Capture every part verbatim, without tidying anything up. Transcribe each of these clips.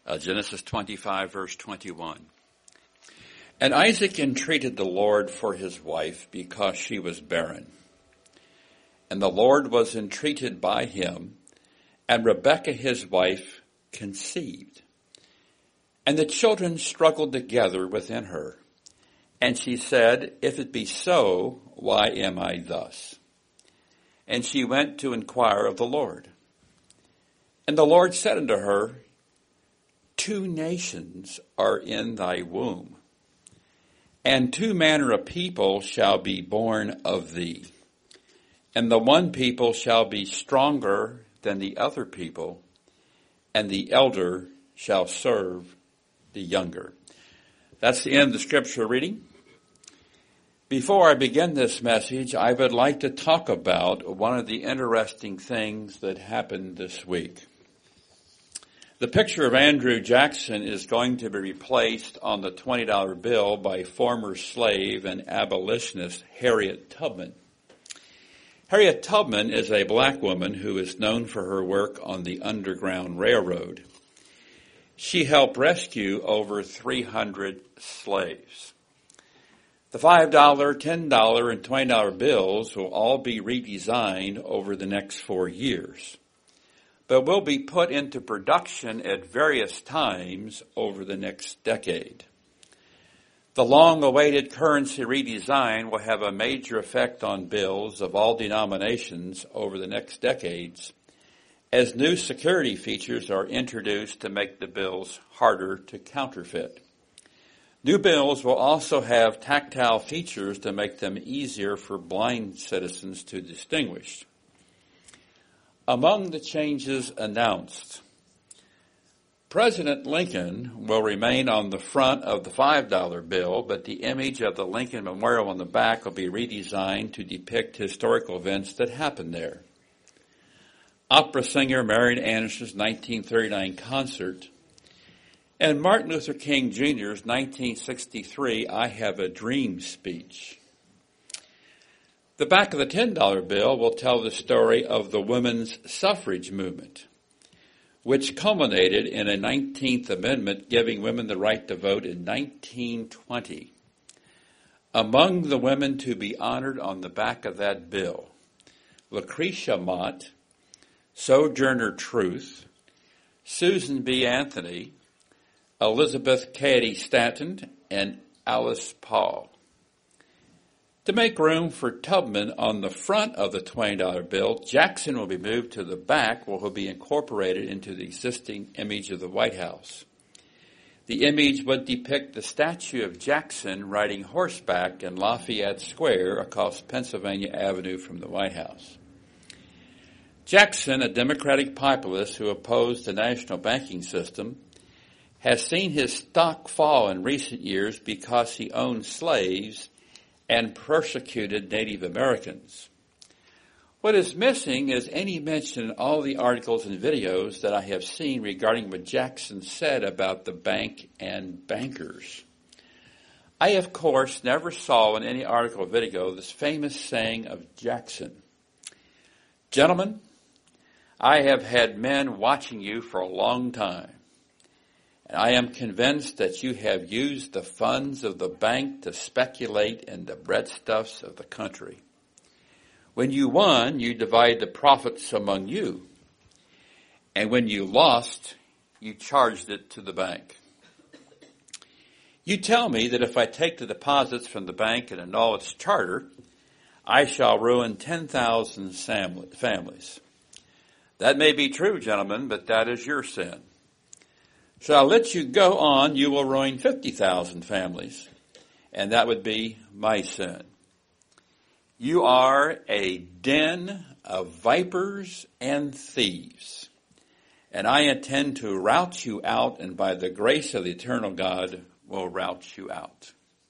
Uh, Genesis twenty-five, verse twenty-one. And Isaac entreated the Lord for his wife because she was barren. And the Lord was entreated by him, and Rebekah his wife conceived. And the children struggled together within her. And she said, If it be so, why am I thus? And she went to inquire of the Lord. And the Lord said unto her, Two nations are in thy womb, and two manner of people shall be born of thee. And the one people shall be stronger than the other people, and the elder shall serve the younger. That's the end of the scripture reading. Before I begin this message, I would like to talk about one of the interesting things that happened this week. The picture of Andrew Jackson is going to be replaced on the twenty dollar bill by former slave and abolitionist Harriet Tubman. Harriet Tubman is a black woman who is known for her work on the Underground Railroad. She helped rescue over three hundred slaves. The five dollar, ten dollar, and twenty dollar bills will all be redesigned over the next four years. But will be put into production at various times over the next decade. The long-awaited currency redesign will have a major effect on bills of all denominations over the next decades, as new security features are introduced to make the bills harder to counterfeit. New bills will also have tactile features to make them easier for blind citizens to distinguish. Among the changes announced, President Lincoln will remain on the front of the five dollar bill, but the image of the Lincoln Memorial on the back will be redesigned to depict historical events that happened there. Opera singer Marian Anderson's nineteen thirty-nine concert, and Martin Luther King Junior's nineteen sixty-three I Have a Dream speech. The back of the ten dollar bill will tell the story of the women's suffrage movement, which culminated in a nineteenth Amendment giving women the right to vote in nineteen twenty. Among the women to be honored on the back of that bill, Lucretia Mott, Sojourner Truth, Susan B. Anthony, Elizabeth Cady Stanton, and Alice Paul. To make room for Tubman on the front of the twenty dollar bill, Jackson will be moved to the back where he'll be incorporated into the existing image of the White House. The image would depict the statue of Jackson riding horseback in Lafayette Square across Pennsylvania Avenue from the White House. Jackson, a Democratic populist who opposed the national banking system, has seen his stock fall in recent years because he owned slaves and persecuted Native Americans. What is missing is any mention in all the articles and videos that I have seen regarding what Jackson said about the bank and bankers. I, of course, never saw in any article or video this famous saying of Jackson, Gentlemen, I have had men watching you for a long time, and I am convinced that you have used the funds of the bank to speculate in the breadstuffs of the country. When you won, you divided the profits among you. And when you lost, you charged it to the bank. You tell me that if I take the deposits from the bank and annul its charter, I shall ruin ten thousand families. That may be true, gentlemen, but that is your sin. Shall I let you go on, you will ruin fifty thousand families, and that would be my sin. You are a den of vipers and thieves, and I intend to rout you out, and by the grace of the eternal God will rout you out.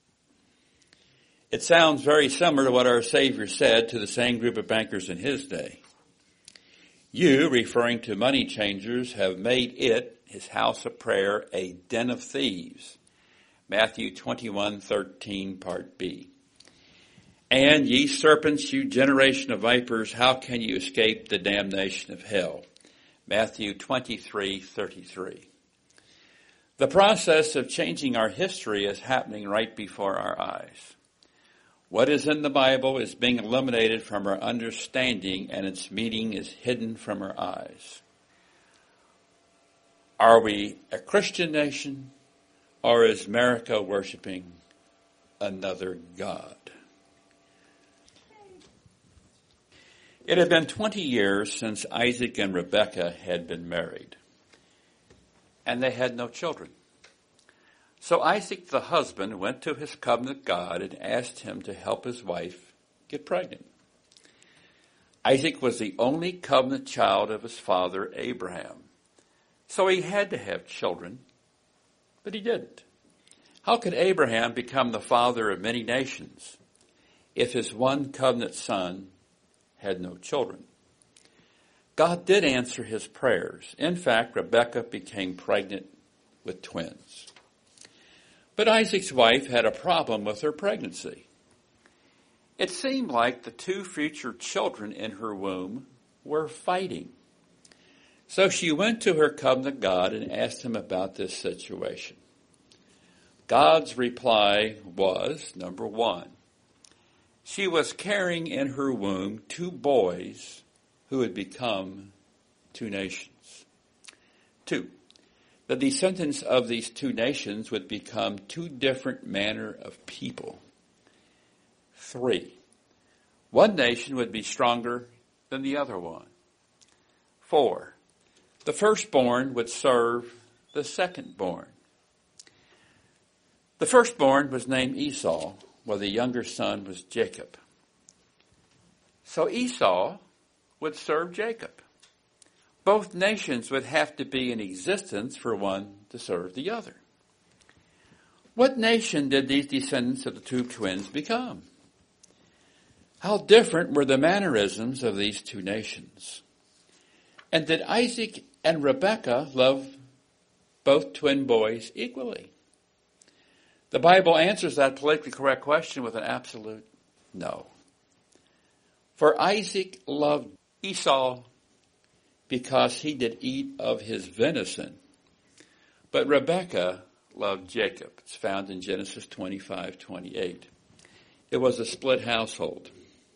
It sounds very similar to what our Savior said to the same group of bankers in his day. You, referring to money changers, have made it, his house of prayer, a den of thieves. Matthew twenty-one thirteen, part B. And ye serpents, you generation of vipers, how can you escape the damnation of hell? Matthew twenty-three thirty-three. The process of changing our history is happening right before our eyes. What is in the Bible is being eliminated from our understanding, and its meaning is hidden from our eyes. Are we a Christian nation, or is America worshiping another God? It had been twenty years since Isaac and Rebekah had been married, and they had no children. So Isaac, the husband, went to his covenant God and asked him to help his wife get pregnant. Isaac was the only covenant child of his father, Abraham. So he had to have children, but he didn't. How could Abraham become the father of many nations if his one covenant son had no children? God did answer his prayers. In fact, Rebekah became pregnant with twins. But Isaac's wife had a problem with her pregnancy. It seemed like the two future children in her womb were fighting. So she went to her covenant God and asked him about this situation. God's reply was, number one, she was carrying in her womb two boys who would become two nations. Two, the descendants of these two nations would become two different manner of people. Three, one nation would be stronger than the other one. Four, the firstborn would serve the secondborn. The firstborn was named Esau, while the younger son was Jacob. So Esau would serve Jacob. Both nations would have to be in existence for one to serve the other. What nation did these descendants of the two twins become? How different were the mannerisms of these two nations? And did Isaac and Rebekah love both twin boys equally? The Bible answers that politically correct question with an absolute no. For Isaac loved Esau because he did eat of his venison. But Rebekah loved Jacob. It's found in Genesis twenty-five twenty-eight. It was a split household.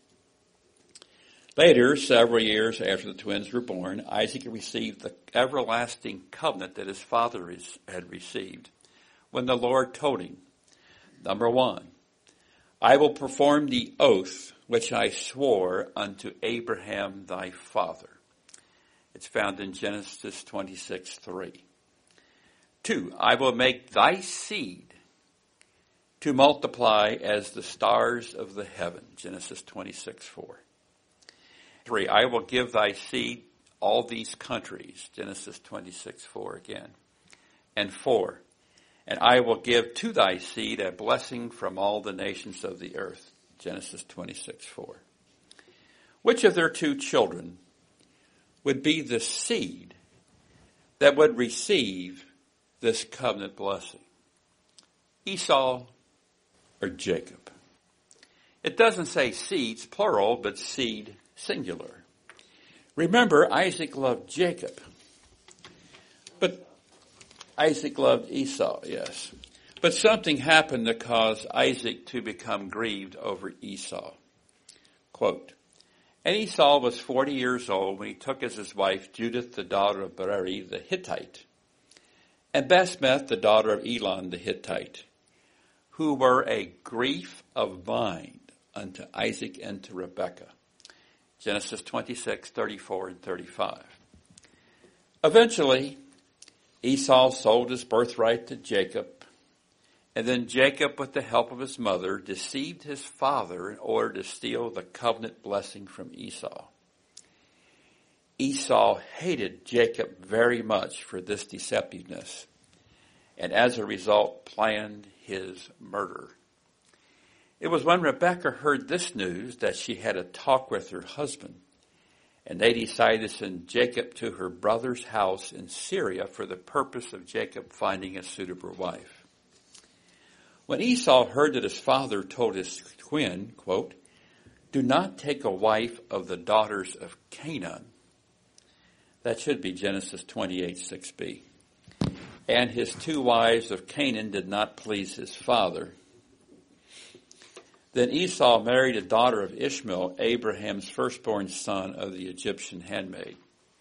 Later, several years after the twins were born, Isaac received the everlasting covenant that his father had received when the Lord told him, number one, I will perform the oath which I swore unto Abraham thy father. It's found in Genesis twenty-six three. Two, I will make thy seed to multiply as the stars of the heaven. Genesis twenty-six four. Three, I will give thy seed all these countries. Genesis twenty-six four again. And four, and I will give to thy seed a blessing from all the nations of the earth. Genesis twenty-six four. Which of their two children would be the seed that would receive this covenant blessing? Esau or Jacob? It doesn't say seeds, plural, but seed, singular. Remember, Isaac loved Jacob. But Isaac loved Esau, yes. But something happened that caused Isaac to become grieved over Esau. Quote, and Esau was forty years old when he took as his wife Judith, the daughter of Beeri the Hittite, and Basemath, the daughter of Elon the Hittite, who were a grief of mind unto Isaac and to Rebekah. Genesis twenty-six thirty-four and thirty-five. Eventually, Esau sold his birthright to Jacob, and then Jacob, with the help of his mother, deceived his father in order to steal the covenant blessing from Esau. Esau hated Jacob very much for this deceptiveness, and as a result planned his murder. It was when Rebekah heard this news that she had a talk with her husband, and they decided to send Jacob to her brother's house in Syria for the purpose of Jacob finding a suitable wife. When Esau heard that his father told his twin, quote, do not take a wife of the daughters of Canaan. That should be Genesis twenty-eight six b. and his two wives of Canaan did not please his father. Then Esau married a daughter of Ishmael, Abraham's firstborn son of the Egyptian handmaid.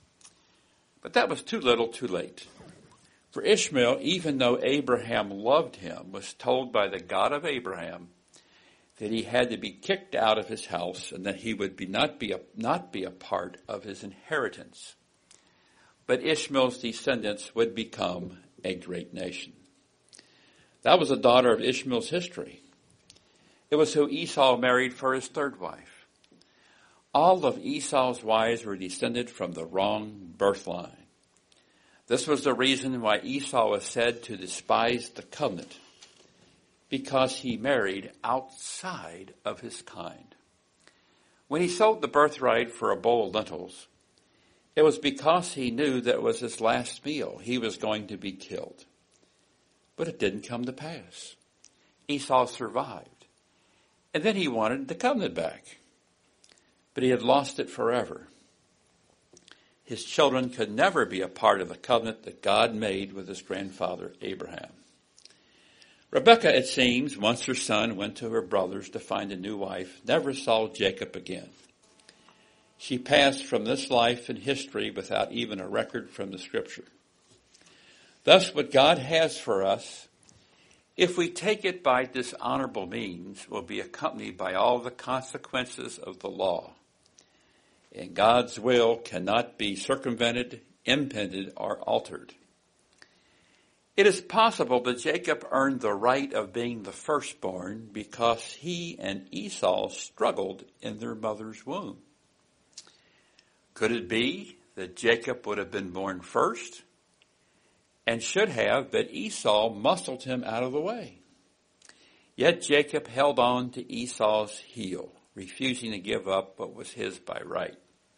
But that was too little too late. For Ishmael, even though Abraham loved him, was told by the God of Abraham that he had to be kicked out of his house and that he would be not be a, not be a part of his inheritance. But Ishmael's descendants would become a great nation. That was a daughter of Ishmael's history. It was who Esau married for his third wife. All of Esau's wives were descended from the wrong birth line. This was the reason why Esau was said to despise the covenant, because he married outside of his kind. When he sold the birthright for a bowl of lentils, it was because he knew that it was his last meal. He was going to be killed. But it didn't come to pass. Esau survived. And then he wanted the covenant back. But he had lost it forever. His children could never be a part of the covenant that God made with his grandfather Abraham. Rebekah, it seems, once her son went to her brothers to find a new wife, never saw Jacob again. She passed from this life and history without even a record from the scripture. Thus, what God has for us, if we take it by dishonorable means, will be accompanied by all the consequences of the law. And God's will cannot be circumvented, impeded, or altered. It is possible that Jacob earned the right of being the firstborn because he and Esau struggled in their mother's womb. Could it be that Jacob would have been born first and should have, but Esau muscled him out of the way? Yet Jacob held on to Esau's heel, refusing to give up what was his by right.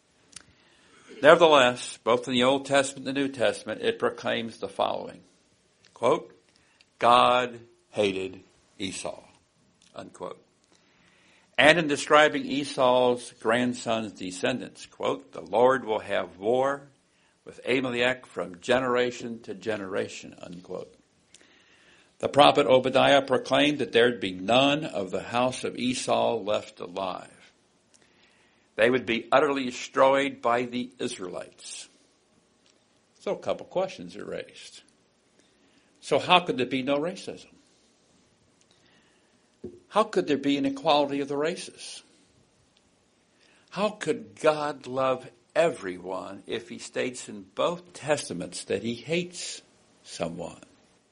Nevertheless, both in the Old Testament and the New Testament, it proclaims the following. Quote, God hated Esau, unquote. And in describing Esau's grandson's descendants, quote, the Lord will have war with Amalek from generation to generation, unquote. The prophet Obadiah proclaimed that there'd be none of the house of Esau left alive. They would be utterly destroyed by the Israelites. So a couple questions are raised. So how could there be no racism? How could there be an equality of the races? How could God love everyone if he states in both testaments that he hates someone?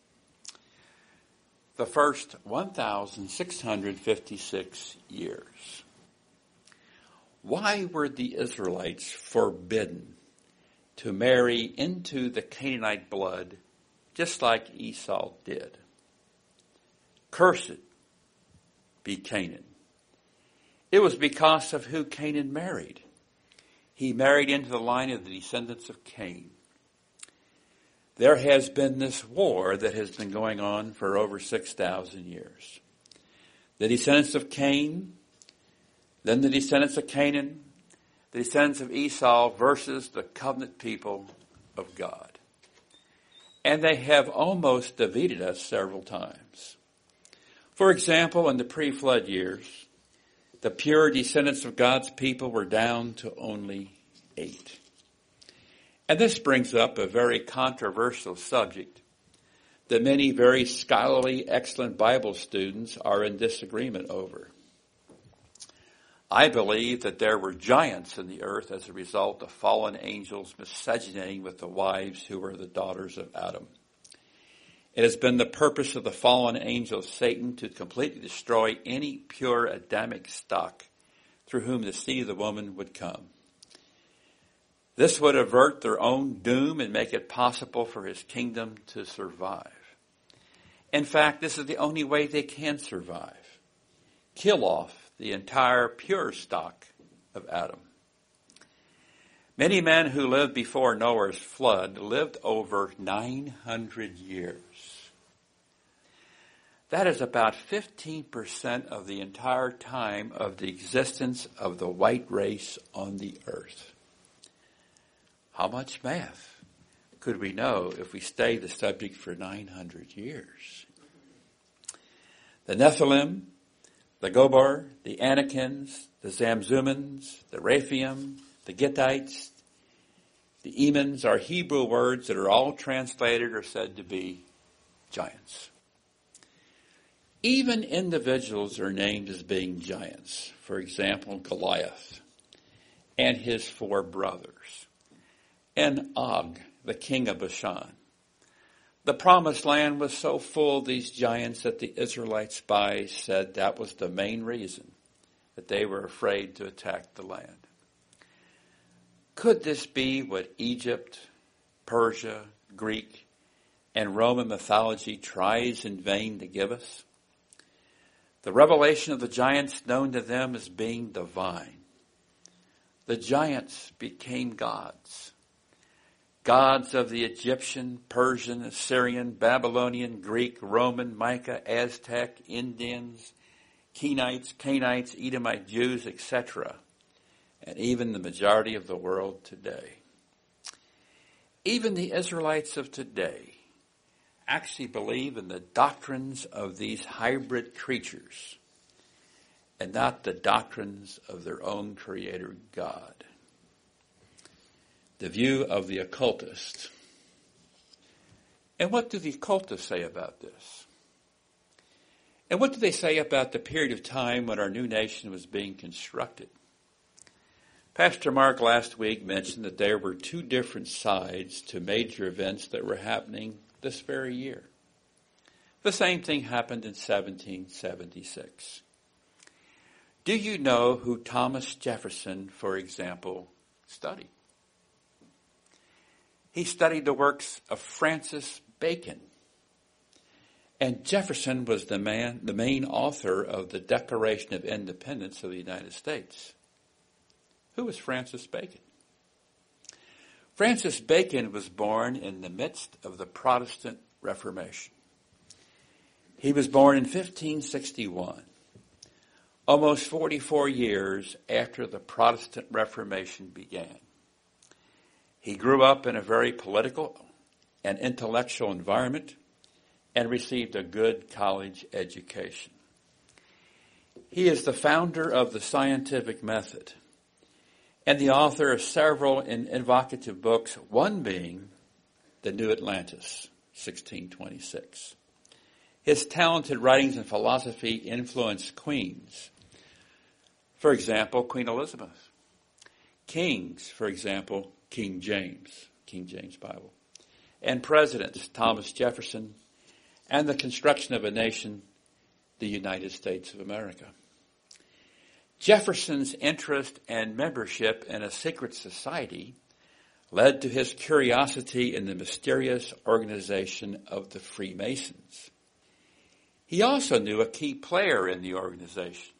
The first one thousand six hundred fifty-six years. Why were the Israelites forbidden to marry into the Canaanite blood just like Esau did? Cursed be Canaan. It was because of who Canaan married. He married into the line of the descendants of Cain. There has been this war that has been going on for over six thousand years. The descendants of Cain, then the descendants of Canaan, the descendants of Esau versus the covenant people of God. And they have almost defeated us several times. For example, in the pre-flood years, the pure descendants of God's people were down to only eight. And this brings up a very controversial subject that many very scholarly, excellent Bible students are in disagreement over. I believe that there were giants in the earth as a result of fallen angels miscegenating with the wives who were the daughters of Adam. It has been the purpose of the fallen angel Satan to completely destroy any pure Adamic stock through whom the seed of the woman would come. This would avert their own doom and make it possible for his kingdom to survive. In fact, this is the only way they can survive. Kill off the entire pure stock of Adam. Many men who lived before Noah's flood lived over nine hundred years. That is about fifteen percent of the entire time of the existence of the white race on the earth. How much math? could we know if we stay the subject for nine hundred years? The Nephilim, the Gobar, the Anakins, the Zamzumans, the Rephaim, the Gittites, the Emans are Hebrew words that are all translated or said to be giants. Even individuals are named as being giants. For example, Goliath and his four brothers, and Og, the king of Bashan. The promised land was so full of these giants that the Israelite spies said that was the main reason that they were afraid to attack the land. Could this be what Egypt, Persia, Greek, and Roman mythology tries in vain to give us? The revelation of the giants known to them as being divine. The giants became gods. Gods of the Egyptian, Persian, Assyrian, Babylonian, Greek, Roman, Micah, Aztec, Indians, Kenites, Canaanites, Edomite Jews, et cetera, and even the majority of the world today. Even the Israelites of today actually believe in the doctrines of these hybrid creatures and not the doctrines of their own creator God. The view of the occultist. And what do the occultists say about this? And what do they say about the period of time when our new nation was being constructed? Pastor Mark last week mentioned that there were two different sides to major events that were happening this very year. The same thing happened in seventeen seventy-six. Do you know who Thomas Jefferson, for example, studied? He studied the works of Francis Bacon. And Jefferson was the man, the main author of the Declaration of Independence of the United States. Who was Francis Bacon? Francis Bacon was born in the midst of the Protestant Reformation. He was born in fifteen sixty-one, almost forty-four years after the Protestant Reformation began. He grew up in a very political and intellectual environment and received a good college education. He is the founder of the scientific method and the author of several evocative books, one being The New Atlantis, sixteen twenty-six. His talented writings in philosophy influenced queens. For example, Queen Elizabeth. Kings, for example, King James, King James Bible. And presidents, Thomas Jefferson, and the construction of a nation, the United States of America. Jefferson's interest and membership in a secret society led to his curiosity in the mysterious organization of the Freemasons. He also knew a key player in the organization,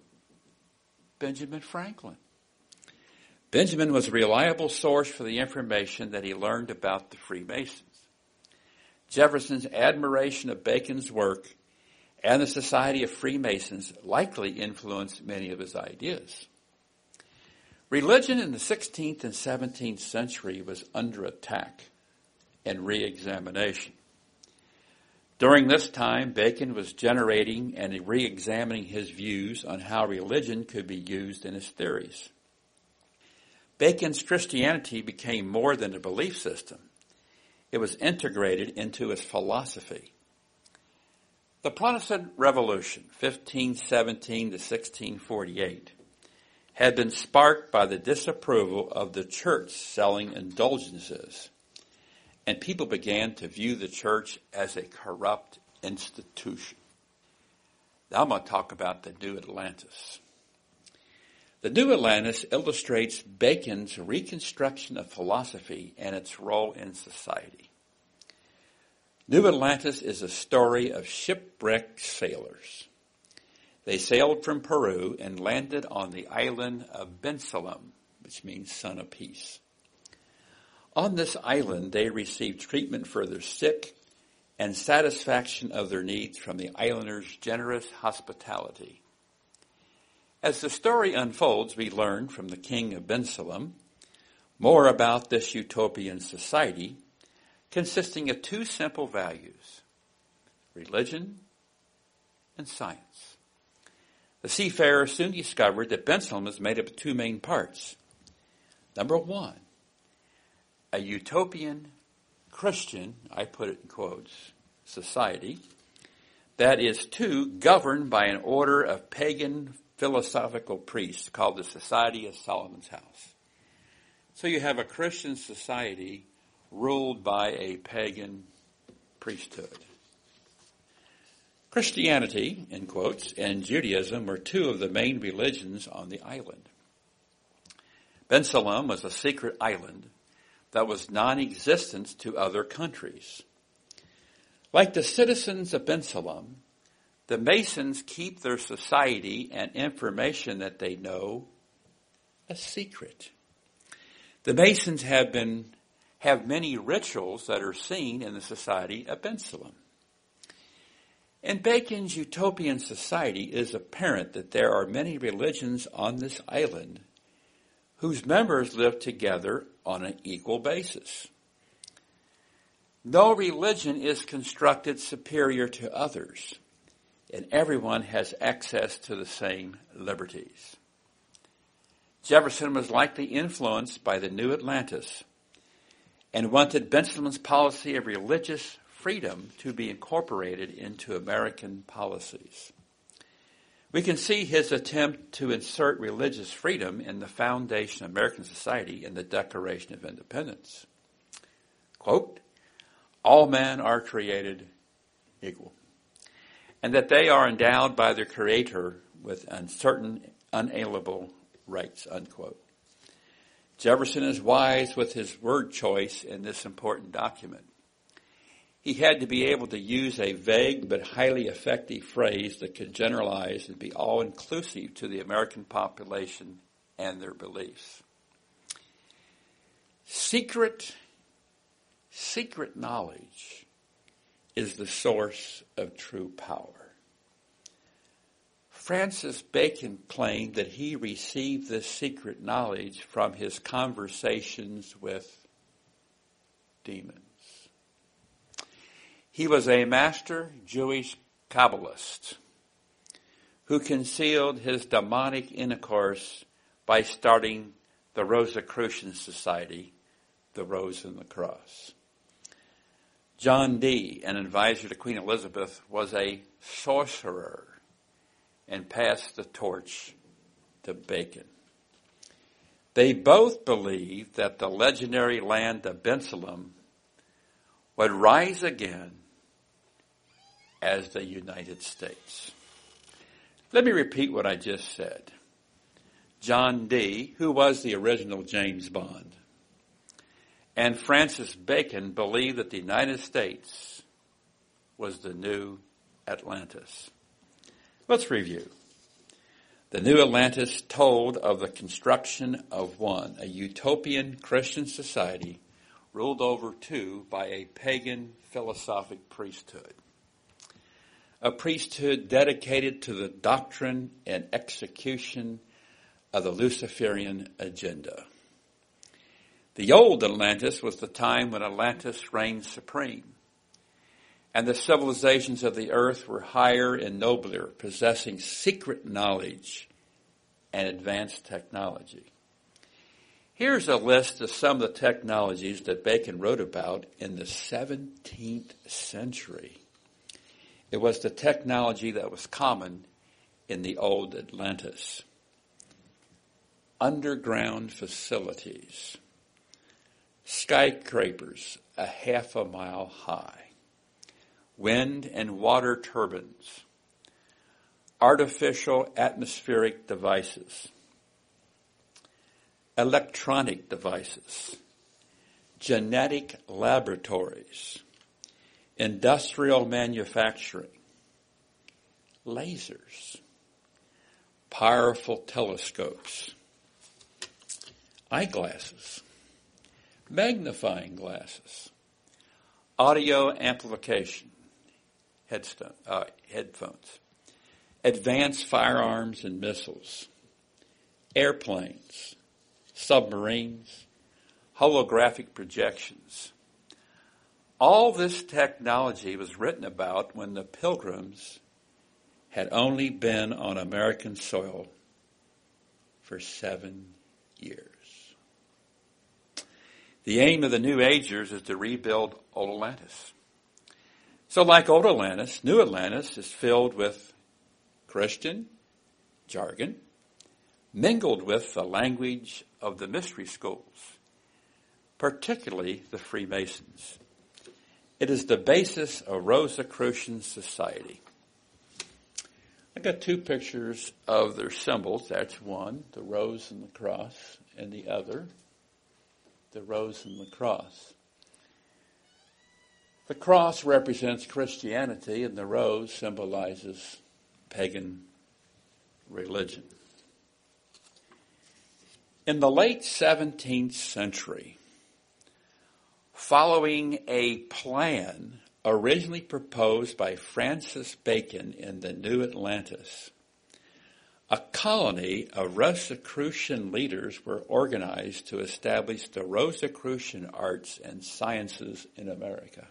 Benjamin Franklin. Benjamin was a reliable source for the information that he learned about the Freemasons. Jefferson's admiration of Bacon's work and the Society of Freemasons likely influenced many of his ideas. Religion in the sixteenth and seventeenth century was under attack and re-examination. During this time, Bacon was generating and re-examining his views on how religion could be used in his theories. Bacon's Christianity became more than a belief system. It was integrated into his philosophy. The Protestant Revolution, fifteen seventeen to sixteen forty-eight, had been sparked by the disapproval of the church selling indulgences, and people began to view the church as a corrupt institution. Now I'm going to talk about the New Atlantis. The New Atlantis illustrates Bacon's reconstruction of philosophy and its role in society. New Atlantis is a story of shipwrecked sailors. They sailed from Peru and landed on the island of Bensalem, which means son of peace. On this island, they received treatment for their sick and satisfaction of their needs from the islanders' generous hospitality. As the story unfolds, we learn from the king of Bensalem more about this utopian society consisting of two simple values, religion and science. The seafarers soon discovered that Bensalem is made up of two main parts. Number one, a utopian Christian, I put it in quotes, society, that is, two, governed by an order of pagan philosophical priests called the Society of Solomon's House. So you have a Christian society ruled by a pagan priesthood. Christianity, in quotes, and Judaism were two of the main religions on the island. Bensalem was a secret island that was non-existent to other countries. Like the citizens of Bensalem, the Masons keep their society and information that they know a secret. The Masons have been have many rituals that are seen in the society of Bensalem. In Bacon's utopian society, it is apparent that there are many religions on this island whose members live together on an equal basis. No religion is constructed superior to others, and everyone has access to the same liberties. Jefferson was likely influenced by the New Atlantis and wanted Bensalem's policy of religious freedom to be incorporated into American policies. We can see his attempt to insert religious freedom in the foundation of American society in the Declaration of Independence. Quote, all men are created equal, and that they are endowed by their Creator with uncertain, unalienable rights, unquote. Jefferson is wise with his word choice in this important document. He had to be able to use a vague but highly effective phrase that could generalize and be all-inclusive to the American population and their beliefs. Secret, secret knowledge is the source of true power. Francis Bacon claimed that he received this secret knowledge from his conversations with demons. He was a master Jewish Kabbalist who concealed his demonic intercourse by starting the Rosicrucian Society, the Rose and the Cross. John Dee, an advisor to Queen Elizabeth, was a sorcerer and passed the torch to Bacon. They both believed that the legendary land of Bensalem would rise again as the United States. Let me repeat what I just said. John Dee, who was the original James Bond, and Francis Bacon believed that the United States was the new Atlantis. Let's review. The new Atlantis told of the construction of one, a utopian Christian society ruled over two by a pagan philosophic priesthood. A priesthood dedicated to the doctrine and execution of the Luciferian agenda. The old Atlantis was the time when Atlantis reigned supreme, and the civilizations of the earth were higher and nobler, possessing secret knowledge and advanced technology. Here's a list of some of the technologies that Bacon wrote about in the seventeenth century. It was the technology that was common in the old Atlantis. Underground facilities, skyscrapers a half a mile high, wind and water turbines, artificial atmospheric devices, electronic devices, genetic laboratories, industrial manufacturing, lasers, powerful telescopes, eyeglasses, magnifying glasses, audio amplification, headstone, uh, headphones, advanced firearms and missiles, airplanes, submarines, holographic projections, All this technology was written about when the Pilgrims had only been on American soil for seven years. The aim of the New Agers is to rebuild Old Atlantis. So like Old Atlantis, New Atlantis is filled with Christian jargon, mingled with the language of the mystery schools, particularly the Freemasons. It is the basis of Rosicrucian society. I got two pictures of their symbols. That's one, the rose and the cross, and the other, the rose and the cross. The cross represents Christianity, and the rose symbolizes pagan religion. In the late seventeenth century, following a plan originally proposed by Francis Bacon in the New Atlantis, a colony of Rosicrucian leaders were organized to establish the Rosicrucian arts and sciences in America.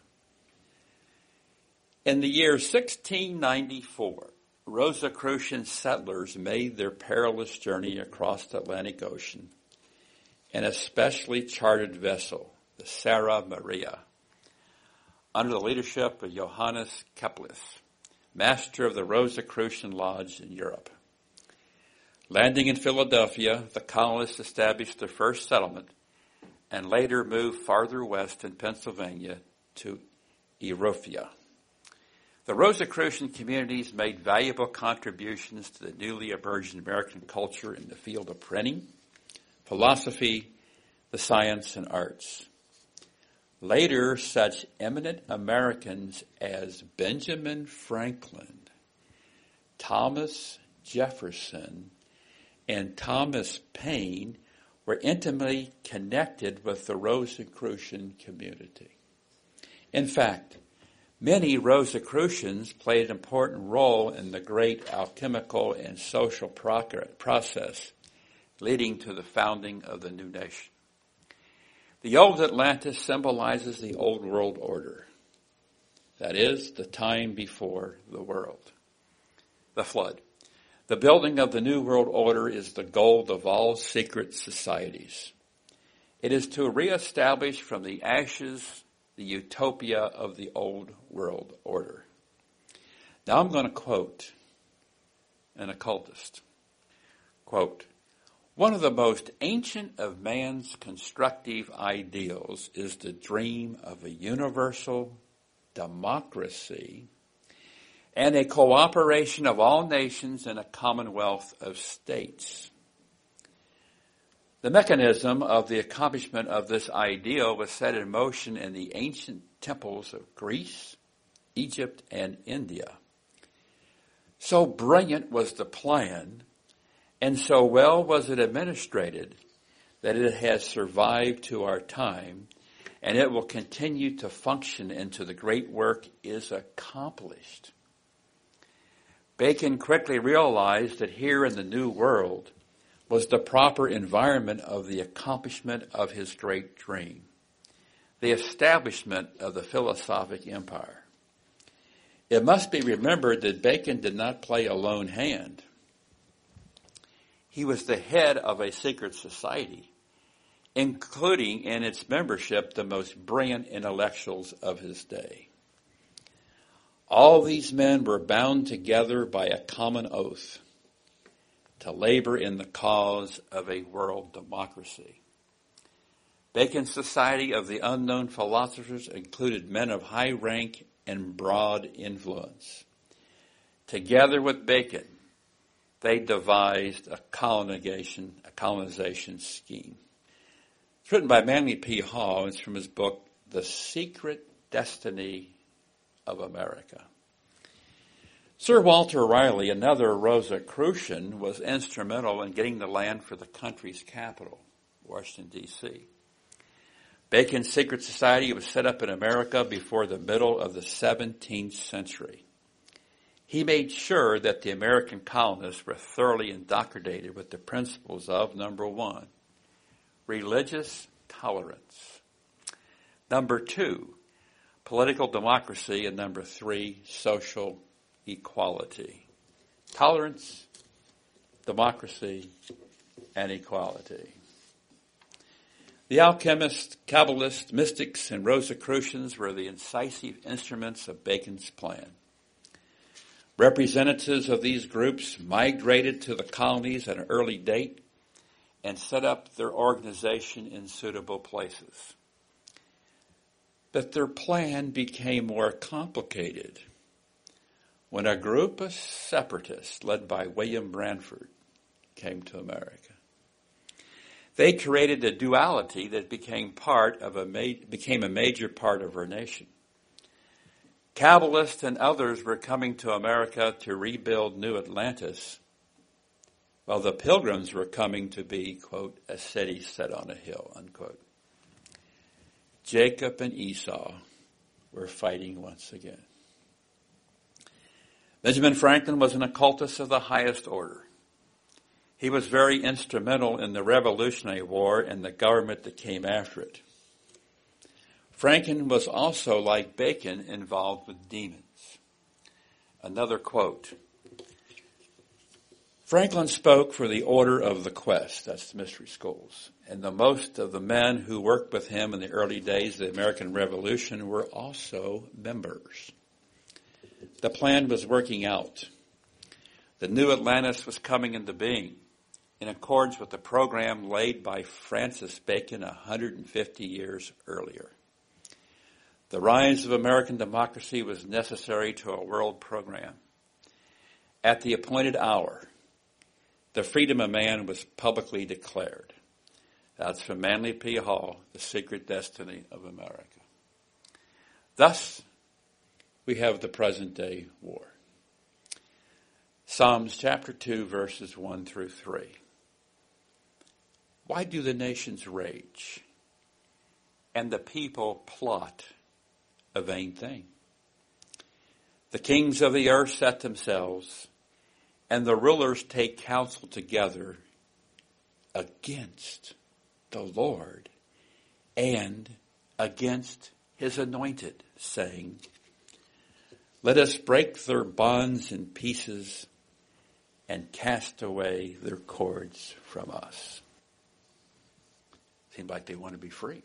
In the year sixteen ninety-four, Rosicrucian settlers made their perilous journey across the Atlantic Ocean in a specially chartered vessel, the Sara Maria, under the leadership of Johannes Kepler, master of the Rosicrucian Lodge in Europe. Landing in Philadelphia, the colonists established their first settlement and later moved farther west in Pennsylvania to Erophia. The Rosicrucian communities made valuable contributions to the newly emerging American culture in the field of printing, philosophy, the science, and arts. Later, such eminent Americans as Benjamin Franklin, Thomas Jefferson, and Thomas Paine were intimately connected with the Rosicrucian community. In fact, many Rosicrucians played an important role in the great alchemical and social process leading to the founding of the new nation. The Old Atlantis symbolizes the Old World Order. That is, the time before the world, the flood. The building of the New World Order is the goal of all secret societies. It is to reestablish from the ashes the utopia of the Old World Order. Now I'm going to quote an occultist. Quote, "One of the most ancient of man's constructive ideals is the dream of a universal democracy and a cooperation of all nations in a commonwealth of states. The mechanism of the accomplishment of this ideal was set in motion in the ancient temples of Greece, Egypt, and India. So brilliant was the plan, and so well was it administrated, that it has survived to our time, and it will continue to function until the great work is accomplished." Bacon quickly realized that here in the New World was the proper environment of the accomplishment of his great dream, the establishment of the philosophic empire. It must be remembered that Bacon did not play a lone hand. He was the head of a secret society, including in its membership the most brilliant intellectuals of his day. All these men were bound together by a common oath to labor in the cause of a world democracy. Bacon's Society of the Unknown Philosophers included men of high rank and broad influence. Together with Bacon, they devised a colonization, a colonization scheme. It's written by Manly P. Hall. It's from his book, The Secret Destiny of America. Sir Walter Raleigh, another Rosicrucian, was instrumental in getting the land for the country's capital, Washington, D C Bacon's secret society was set up in America before the middle of the seventeenth century. He made sure that the American colonists were thoroughly indoctrinated with the principles of, number one, religious tolerance. Number two, political democracy, and number three, social equality. Tolerance, democracy, and equality. The alchemists, Kabbalists, mystics, and Rosicrucians were the incisive instruments of Bacon's plan. Representatives of these groups migrated to the colonies at an early date and set up their organization in suitable places. But their plan became more complicated when a group of separatists led by William Branford came to America. They created a duality that became part of a ma- became a major part of our nation. Kabbalists and others were coming to America to rebuild New Atlantis, while the Pilgrims were coming to be, quote, a city set on a hill, unquote. Jacob and Esau were fighting once again. Benjamin Franklin was an occultist of the highest order. He was very instrumental in the Revolutionary War and the government that came after it. Franklin was also, like Bacon, involved with demons. Another quote. Franklin spoke for the Order of the Quest, that's the mystery schools, and the most of the men who worked with him in the early days of the American Revolution were also members. The plan was working out. The new Atlantis was coming into being in accordance with the program laid by Francis Bacon one hundred fifty years earlier. The rise of American democracy was necessary to a world program. At the appointed hour, the freedom of man was publicly declared. That's from Manly P. Hall, The Secret Destiny of America. Thus, we have the present day war. Psalms chapter two, verses one through three. Why do the nations rage and the people plot a vain thing? The kings of the earth set themselves, and the rulers take counsel together against the Lord and against his anointed, saying, let us break their bonds in pieces and cast away their cords from us. Seems like they want to be free.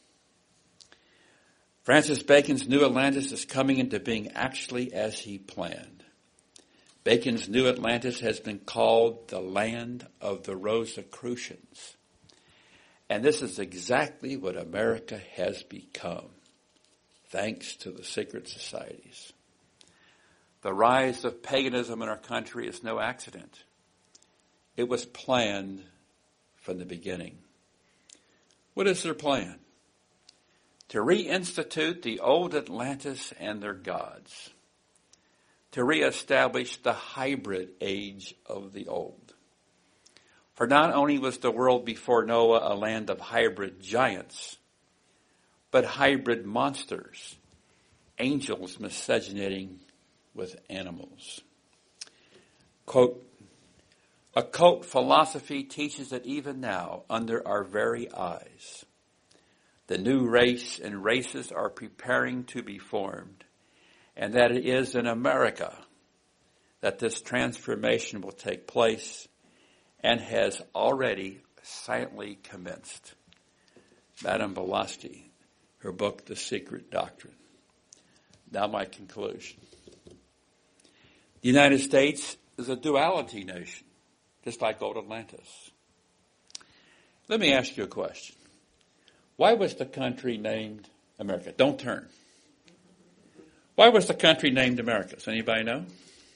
Francis Bacon's New Atlantis is coming into being actually as he planned. Bacon's New Atlantis has been called the land of the Rosicrucians. And this is exactly what America has become, thanks to the secret societies. The rise of paganism in our country is no accident. It was planned from the beginning. What is their plan? To reinstitute the old Atlantis and their gods. To reestablish the hybrid age of the old. For not only was the world before Noah a land of hybrid giants, but hybrid monsters, angels miscegenating with animals. Quote, occult philosophy teaches that even now, under our very eyes, the new race and races are preparing to be formed, and that it is in America that this transformation will take place and has already silently commenced. Madame Blavatsky, her book, The Secret Doctrine. Now my conclusion. The United States is a duality nation, just like old Atlantis. Let me ask you a question. Why was the country named America? Don't turn. Why was the country named America? Does anybody know?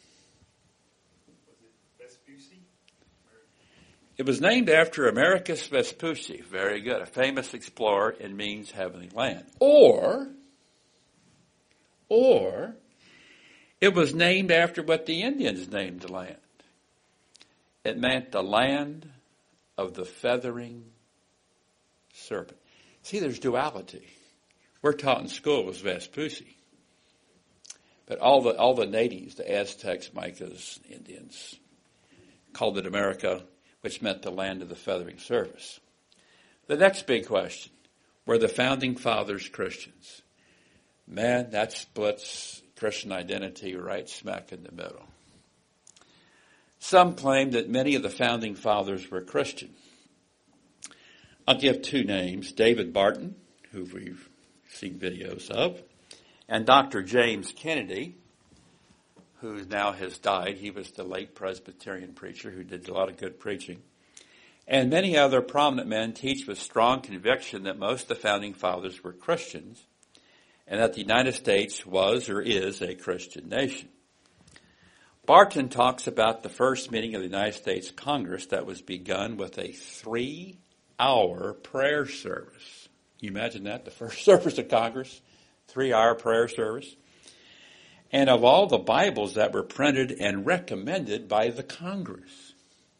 Vespucci? It was named after Americus Vespucci. Very good. A famous explorer in means heavenly land. Or, or, it was named after what the Indians named the land. It meant the land of the feathering serpent. See, there's duality. We're taught in school was Vespucci. But all the all the natives, the Aztecs, Micas, Indians, called it America, which meant the land of the feathering serpent. The next big question, were the founding fathers Christians? Man, that splits Christian identity right smack in the middle. Some claim that many of the founding fathers were Christian. I'll give two names, David Barton, who we've seen videos of, and Doctor James Kennedy, who now has died. He was the late Presbyterian preacher who did a lot of good preaching. And many other prominent men teach with strong conviction that most of the founding fathers were Christians and that the United States was or is a Christian nation. Barton talks about the first meeting of the United States Congress that was begun with a three-hour prayer service. You imagine that, the first service of Congress, three-hour prayer service. And of all the Bibles that were printed and recommended by the Congress.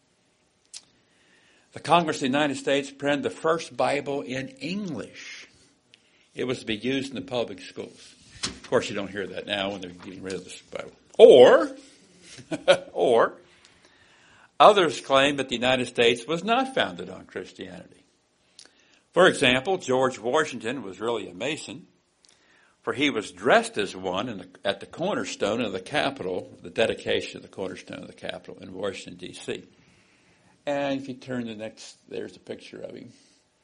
The Congress of the United States printed the first Bible in English. It was to be used in the public schools. Of course, you don't hear that now when they're getting rid of this Bible. Or, or, others claim that the United States was not founded on Christianity. For example, George Washington was really a Mason, for he was dressed as one in the, at the cornerstone of the Capitol, the dedication of the cornerstone of the Capitol in Washington, D C And if you turn the next, there's a picture of him.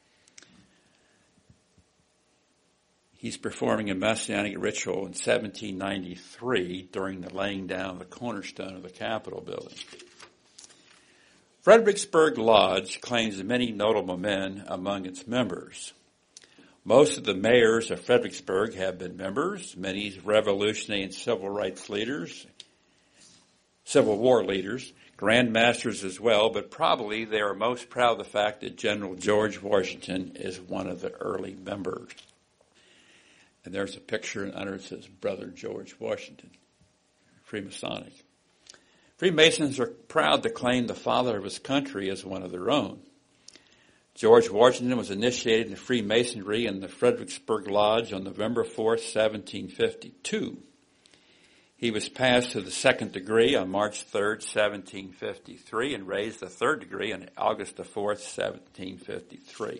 He's performing a Messianic ritual in seventeen ninety-three during the laying down of the cornerstone of the Capitol building. Fredericksburg Lodge claims many notable men among its members. Most of the mayors of Fredericksburg have been members, many revolutionary and civil rights leaders, Civil War leaders, Grand Masters as well, but probably they are most proud of the fact that General George Washington is one of the early members. And there's a picture, and under it says, Brother George Washington, Freemasonic. Freemasons are proud to claim the father of his country as one of their own. George Washington was initiated in Freemasonry in the Fredericksburg Lodge on November fourth, seventeen fifty-two. He was passed to the second degree on March third, seventeen fifty-three, and raised the third degree on August the fourth, seventeen fifty-three.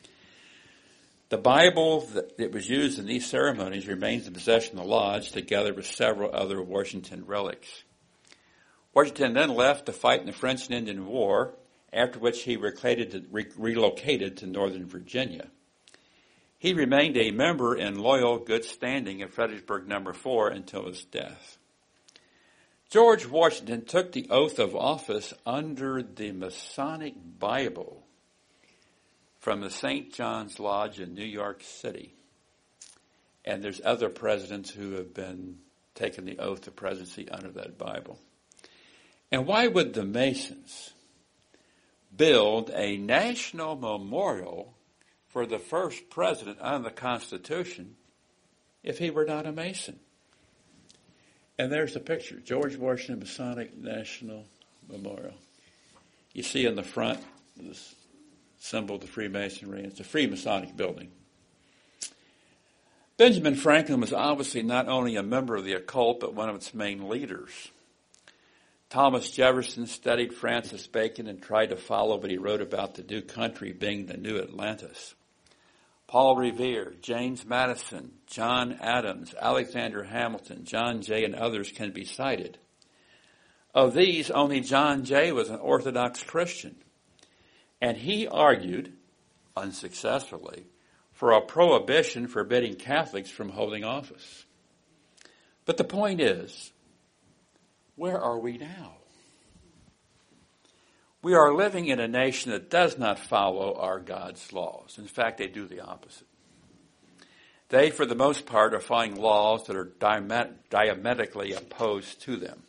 The Bible that was used in these ceremonies remains in possession of the Lodge, together with several other Washington relics. Washington then left to fight in the French and Indian War, after which he to, re, relocated to Northern Virginia. He remained a member in loyal good standing at Fredericksburg Number Four until his death. George Washington took the oath of office under the Masonic Bible from the Saint John's Lodge in New York City. And there's other presidents who have been taken the oath of presidency under that Bible. And why would the Masons build a national memorial for the first president under the Constitution if he were not a Mason? And there's the picture, George Washington Masonic National Memorial. You see in the front this symbol of the Freemasonry. It's a Freemasonic building. Benjamin Franklin was obviously not only a member of the occult, but one of its main leaders. Thomas Jefferson studied Francis Bacon and tried to follow what he wrote about the new country being the new Atlantis. Paul Revere, James Madison, John Adams, Alexander Hamilton, John Jay, and others can be cited. Of these, only John Jay was an Orthodox Christian, and he argued, unsuccessfully, for a prohibition forbidding Catholics from holding office. But the point is, where are we now? We are living in a nation that does not follow our God's laws. In fact, they do the opposite. They, for the most part, are following laws that are diametrically opposed to them.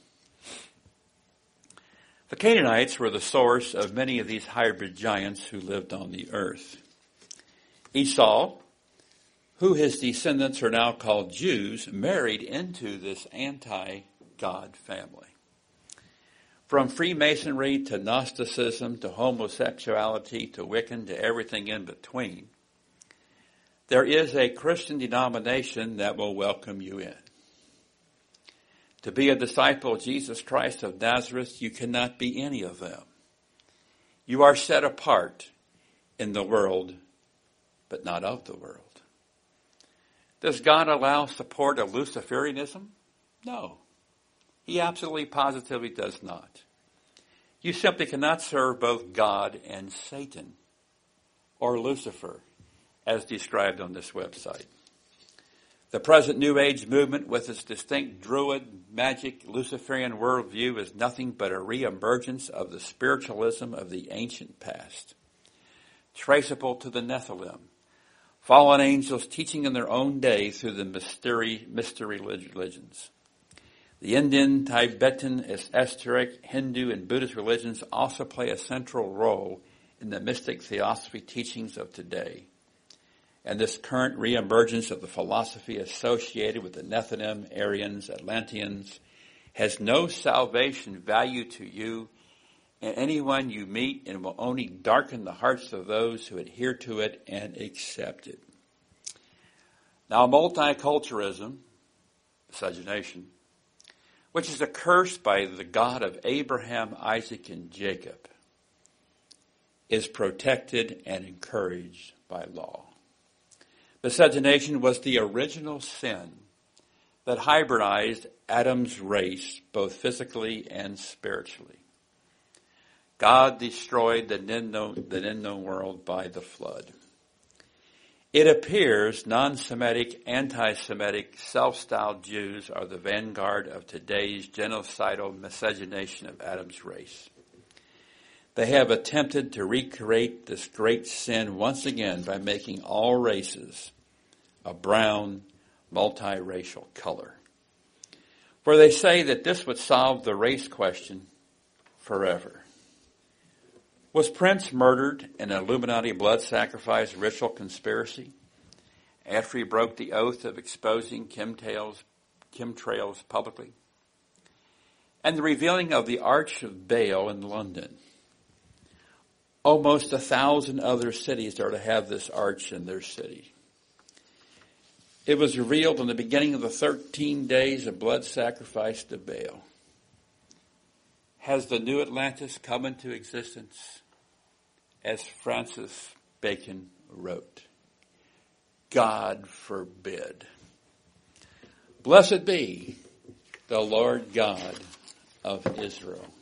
The Canaanites were the source of many of these hybrid giants who lived on the earth. Esau, who his descendants are now called Jews, married into this anti-God family. From Freemasonry to Gnosticism to homosexuality to Wiccan to everything in between, there is a Christian denomination that will welcome you in. To be a disciple of Jesus Christ of Nazareth, you cannot be any of them. You are set apart in the world, but not of the world. Does God allow support of Luciferianism? No. He absolutely positively does not. You simply cannot serve both God and Satan, or Lucifer, as described on this website. The present New Age movement, with its distinct Druid, magic, Luciferian worldview, is nothing but a re-emergence of the spiritualism of the ancient past, traceable to the Nephilim, fallen angels teaching in their own day through the mystery, mystery religions. The Indian, Tibetan, esoteric, Hindu, and Buddhist religions also play a central role in the mystic theosophy teachings of today. And this current reemergence of the philosophy associated with the Nephilim, Aryans, Atlanteans has no salvation value to you and anyone you meet, and will only darken the hearts of those who adhere to it and accept it. Now, multiculturalism, miscegenation, which is accursed by the God of Abraham, Isaac, and Jacob, is protected and encouraged by law. Miscegenation was the original sin that hybridized Adam's race, both physically and spiritually. God destroyed the Nindo world by the flood. It appears non-Semitic, anti-Semitic, self-styled Jews are the vanguard of today's genocidal miscegenation of Adam's race. They have attempted to recreate this great sin once again by making all races a brown, multiracial color. For they say that this would solve the race question forever. Was Prince murdered in an Illuminati blood sacrifice ritual conspiracy after he broke the oath of exposing chemtrails, chemtrails publicly? And the revealing of the Arch of Baal in London. Almost a thousand other cities are to have this arch in their city. It was revealed in the beginning of the thirteen days of blood sacrifice to Baal. Has the new Atlantis come into existence? As Francis Bacon wrote, God forbid. Blessed be the Lord God of Israel.